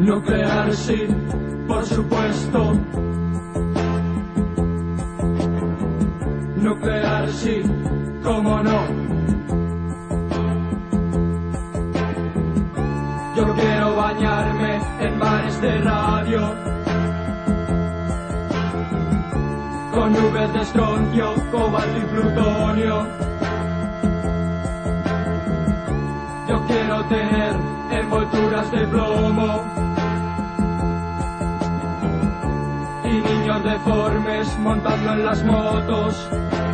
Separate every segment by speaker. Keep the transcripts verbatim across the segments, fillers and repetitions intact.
Speaker 1: Nuclear sí, por supuesto. Nuclear sí, cómo no. Yo quiero bañarme en bares de radio, con nubes de estroncio, cobalto y plutonio. Yo quiero tener envolturas de plomo y niños deformes montando en las motos.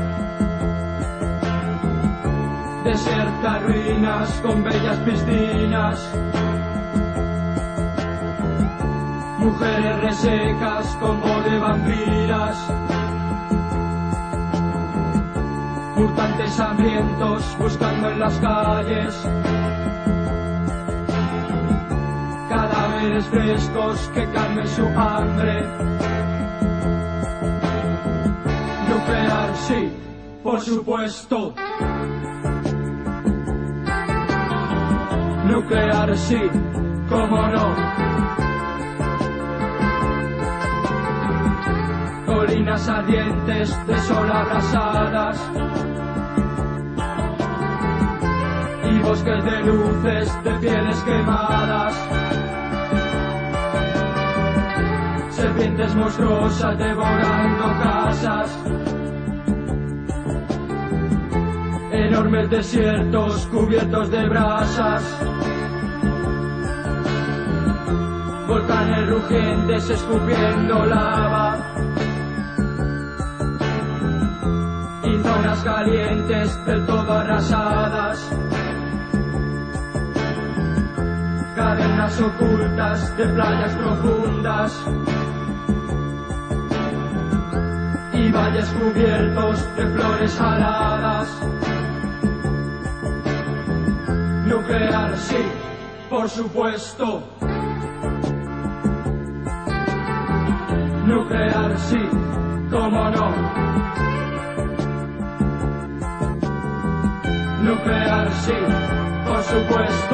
Speaker 1: Desiertas ruinas con bellas piscinas, mujeres resecas con voz de vampiras, mutantes hambrientos buscando en las calles, cadáveres frescos que calmen su hambre. Nuclear sí, por supuesto. Nuclear sí, cómo no. Colinas ardientes de sol abrasadas y bosques de luces de pieles quemadas. Serpientes monstruosas devorando casas. Enormes desiertos cubiertos de brasas. Volcanes rugientes escupiendo lava. Y zonas calientes del todo arrasadas. Cavernas ocultas de playas profundas. Y valles cubiertos de flores aladas. Nuclear sí, por supuesto. Nuclear sí, cómo no. Nuclear sí, por supuesto.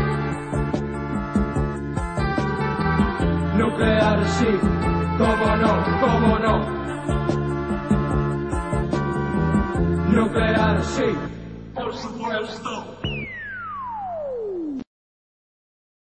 Speaker 1: Nuclear sí, cómo no, cómo no. Nuclear sí, por supuesto.